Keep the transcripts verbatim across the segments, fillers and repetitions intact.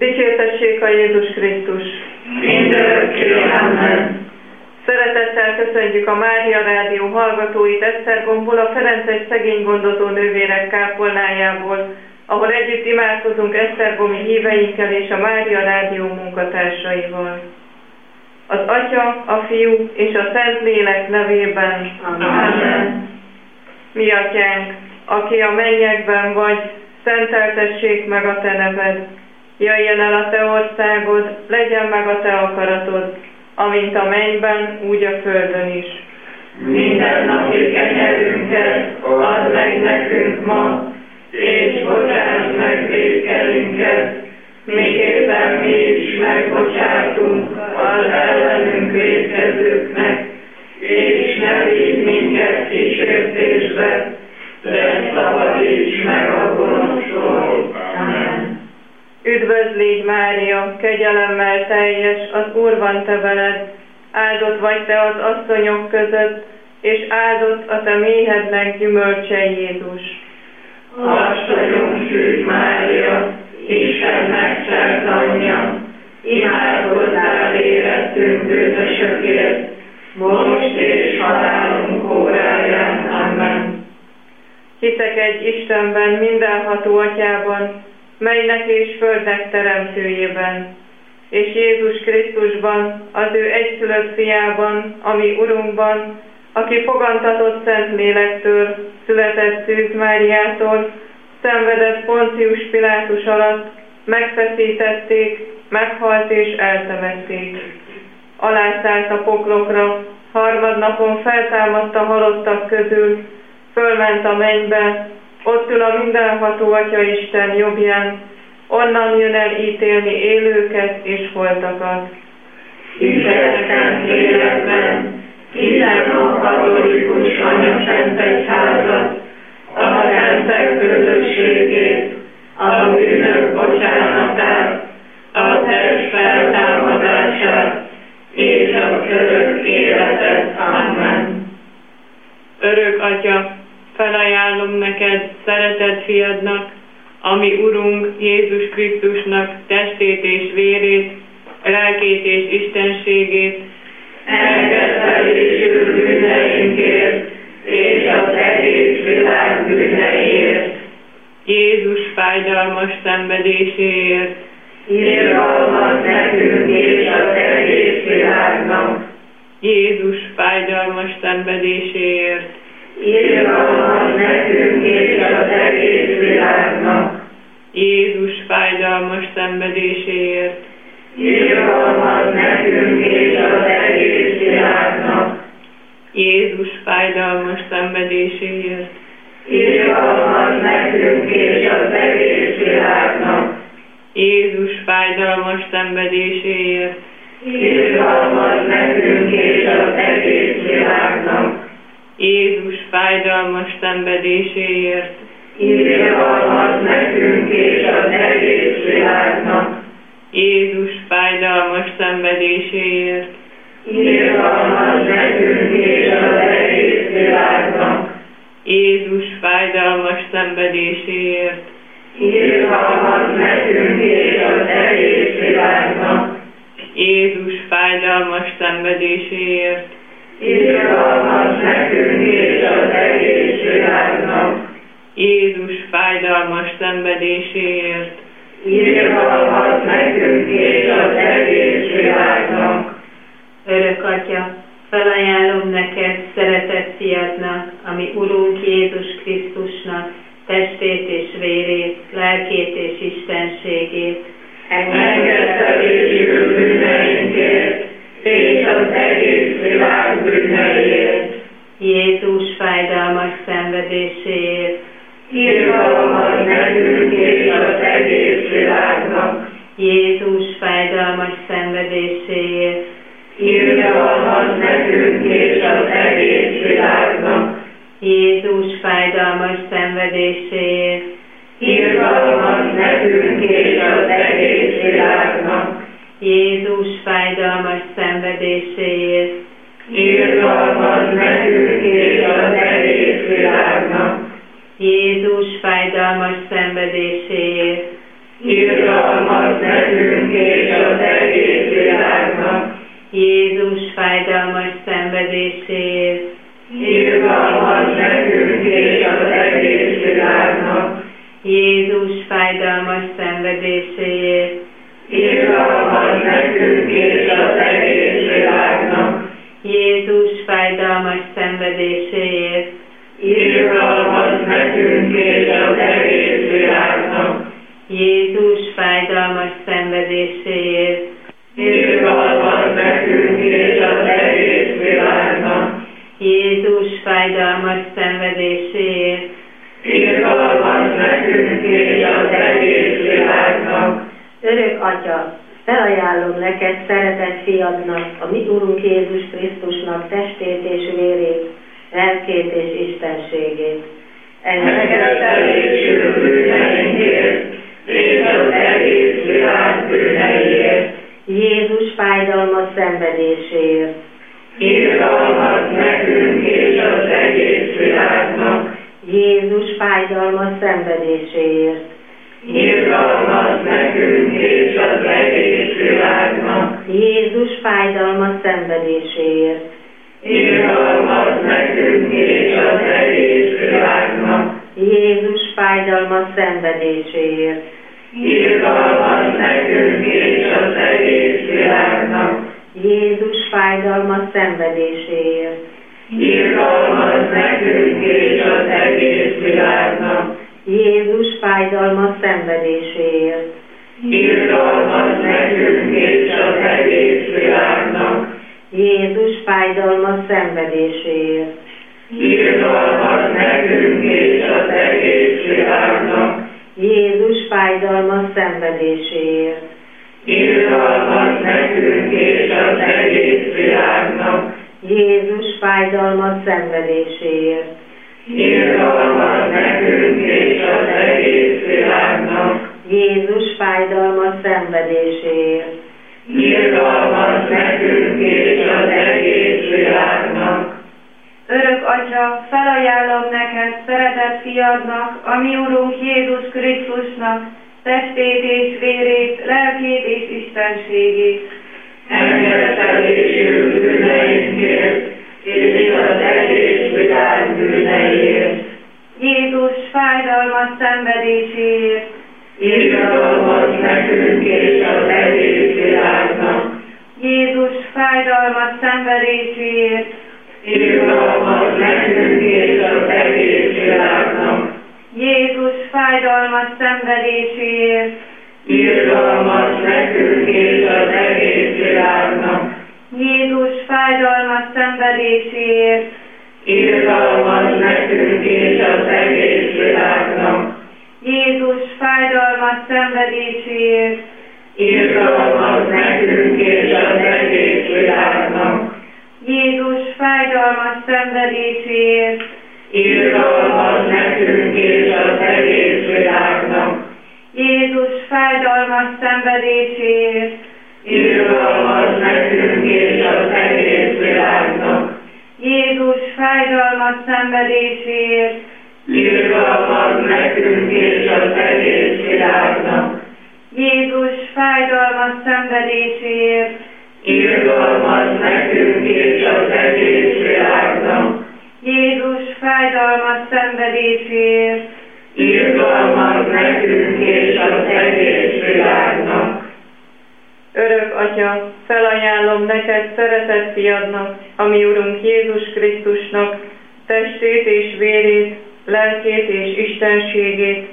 Dicsértessék a Jézus Krisztus! Mindörökké, amen. Szeretettel köszöntjük a Mária Rádió hallgatóit Esztergomból, a Ferences szegénygondozó nővérek kápolnájából, ahol együtt imádkozunk esztergomi híveinkkel és a Mária Rádió munkatársaival. Az Atya, a Fiú és a Szentlélek nevében. Amen. Mi Atyánk, aki a mennyekben vagy, szenteltessék meg a Te neved. Jöjjön el a Te országod, legyen meg a Te akaratod, amint a mennyben, úgy a földön is. Minden napi kenyerünket add meg nekünk ma, és bocsáss meg vétkelünket, miképpen mi is megbocsátunk az ellenünk vétkezőknek, és ne vigy minket kísértésbe, de szabadíts meg a gonosztól. Amen. Üdvözlégy Mária, kegyelemmel teljes, az Úr van te veled, áldott vagy te az asszonyok között, és áldott a te méhednek gyümölcse Jézus. Asszonyunk szűk Mária, Isten megszert anyja, imádkozzál érettünk bűnösökért, most és halálunk óráján. Amen. Hiszek egy Istenben, mindenható Atyában, mennynek és földnek teremtőjében, és Jézus Krisztusban, az ő egyszülött fiában, ami Urunkban, aki fogantatott Szentlélektől, született Szűz Máriától, szenvedett Poncius Pilátus alatt, megfeszítették, meghalt és eltemették. Alászállt a poklokra, harmadnapon feltámadt a halottak közül, fölment a mennybe, ott ül a mindenható Atya Isten jobbján, onnan jön el ítélni élőket és holtakat. Hiszek szent lélekben, hiszem a katolikus anyaszentegyházat, a szentek közösségét, a bűnök bocsánatát, a test feltámadását és az örök életet. Amen. Örök Atya, felajánlom neked szeretett fiadnak, ami Urunk Jézus Krisztusnak testét és vérét, lelkét és istenségét, engedtelésül bűneinkért és az egész világ bűneiért, Jézus fájdalmas szenvedéséért, irgalmaz nekünk és az egész világnak, Jézus fájdalmas szenvedéséért, irgalmaz nekünk és az egész világnak, Jézus fájdalmas szenvedéséért, irgalmaz nekünk és az egész világnak, Jézus fájdalmas szenvedéséért, irgalmaz nekünk és az egész világnak, Jézus fájdalmas szenvedéséért, irgalmaz nekünk és az egész világnak, Jézus fájdalmas szenvedéséért, irgalmaz nekünk és az egész világnak, Jézus fájdalmas szenvedéséért, irgalmaz nekünk és az egész világnak, Jézus fájdalmas szenvedéséért, irgalmaz nekünk és az egész világnak, Jézus fájdalmas szenvedéséért, irgalmaz nekünk és az egész világnak, Jézus fájdalmas szenvedéséért, irgalmaz nekünk és az egész világnak. Örök Atya, felajánlom neked szeretett fiadnak, ami Urunk Jézus Krisztusnak testét és vérét, lelkét és istenségét, engedtelésül bűneinkért és az egész világ bűneiért, Jézus fájdalmas szenvedéséért, irgalmaz nekünk és az egész világnak, Jézus fájdalmas szenvedéséért, irgalmaz nekünk és az egész világnak, Jézus fájdalmas szenvedéséért, irgalmaz nekünk és az egész világnak, Jézus fájdalmas szenvedéséért, irgalmaz nekünk és az egész világnak, Jézus fájdalmas szenvedéséért, irgalmaz nekünk szenvedéséért. Irgalmaz nekünk és az egész világnak. Jézus fájdalmas szenvedéséért. Irgalmaz nekünk és az egész világnak. Jézus fájdalmas szenvedéséért. Irgalmaz nekünk és az egész világnak. Jézus fájdalmas szenvedéséért. Irgalmaz nekünk és az egész világnak. Jézus fájdalmas szenvedéséért. Irgalmaz nekünk és az egész világnak. Örök Atya, felajánlom neked szeretett fiadnak, a mi Urunk Jézus Krisztusnak testét és vérét, lelkét és istenségét. Engedtelésül bűneinkért, és az egész világ bűneiért. Jézus fájdalmas szenvedéséért. Irgalmaz nekünk és az egész világnak. Jézus fájdalmas szenvedéséért. Irgalmaz nekünk és az egész világnak. Jézus fájdalmas szenvedéséért. Irgalmaz nekünk és az egész világnak. Jézus fájdalmas szenvedéséért. Irgalmaz nekünk és az egész világnak. Jézus fájdalmas szenvedéséért. Irgalmaz nekünk és az egész világnak. Jézus fájdalmas szenvedéséért. Irgalmaz nekünk és az egész világnak. Jézus fájdalmas szenvedéséért. Irgalmaz nekünk és az egész világnak. Jézus fájdalmas szenvedéséért. Irgalmaz nekünk és az egész világnak. Jézus fájdalmas szenvedéséért. Irgalmaz nekünk és az egész világnak. Jézus fájdalmas szenvedéséért. Irgalmaz nekünk és az egész világnak. Örök Atya, felajánlom neked szeretett fiadnak, a mi Urunk Jézus Krisztusnak, testét és vérét, lelkét és istenségét. Engedtelésül bűneinkért, és az egész világ bűneiért. Jézus fájdalmas szenvedéséért. Irgalmaz nekünk és az egész világnak. Jézus fájdalmas szenvedéséért. Irgalmaz nekünk és az egész világnak. Jézus fájdalmas szenvedéséért. Irgalmaz nekünk és az egész világnak. Jézus fájdalmas szenvedéséért. Irgalmaz nekünk és az egész világnak. Jézus fájdalmas szenvedéséért. Irgalmaz nekünk és az egész világnak. Jézus fájdalmas szenvedéséért. Irgalmaz nekünk és az egész világnak. Jézus fájdalmas szenvedéséért. Irgalmaz nekünk és az egész világnak. Jézus fájdalmas szenvedéséért. Irgalmaz nekünk és az egész világnak. Jézus fájdalmas szenvedéséért. Irgalmaz nekünk és az egész világnak. Jézus fájdalmas szenvedéséért. Irgalmaz nekünk és az egész világnak. Örök Atya, felajánlom neked szeretett fiadnak, a mi Urunk Jézus Krisztusnak, testét és vérét, lelkét és istenségét.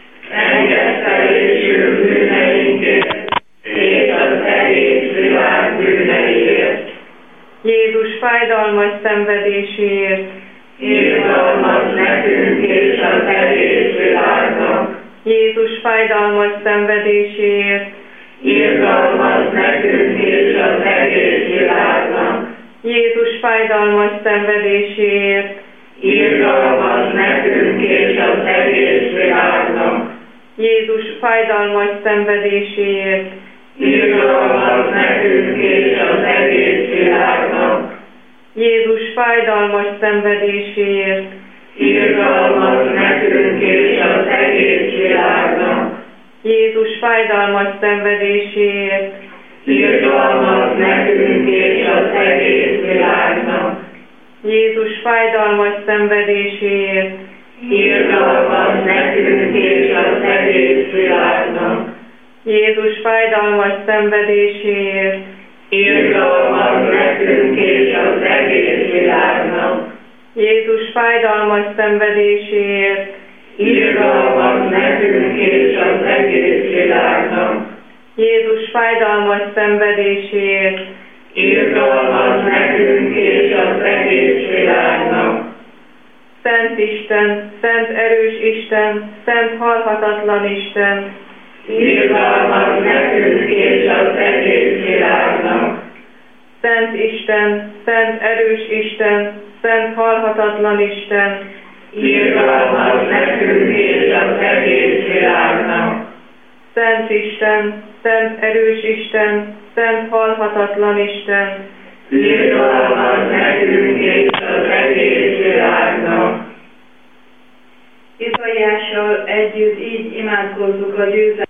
Engedtelésül bűneinkért, és az egész világ bűneiért. Jézus fájdalmas szenvedéséért. Irgalmaz nekünk és az egész világnak. Jézus fájdalmas szenvedéséért. Irgalmaz nekünk és az egész világnak. Jézus fájdalmas szenvedéséért. Irgalmaz nekünk és az egész világnak. Jézus fájdalmas szenvedéséért. Irgalmaz nekünk és az egész világnak. Jézus fájdalmas szenvedéséért. Irgalmaz nekünk és az egész világnak. Jézus fájdalmas szenvedéséért. Irgalmaz nekünk és az egész világnak. Jézus fájdalmas szenvedéséért, irgalmaz nekünk és az egész világnak. Jézus fájdalmas szenvedéséért, Irgalmaz nekünk és az egész világnak. Jézus fájdalmas szenvedéséért, Irgalmaz nekünk és az egész világnak. Jézus fájdalmas szenvedéséért, Irgalmaz nekünk és az egész világnak. Szent Isten, Szent erős Isten, Szent halhatatlan Isten, Irgalmaz nekünk és az egész világnak. Szent Isten, Szent erős Isten, Szent halhatatlan Isten, Irgalmaz nekünk és az egész világnak. Szent Isten, Szent erős Isten, Szent halhatatlan Isten, Irgalmaz nekünk és az egész világnak. Izaiással együtt így imádkozzuk a győzelmet.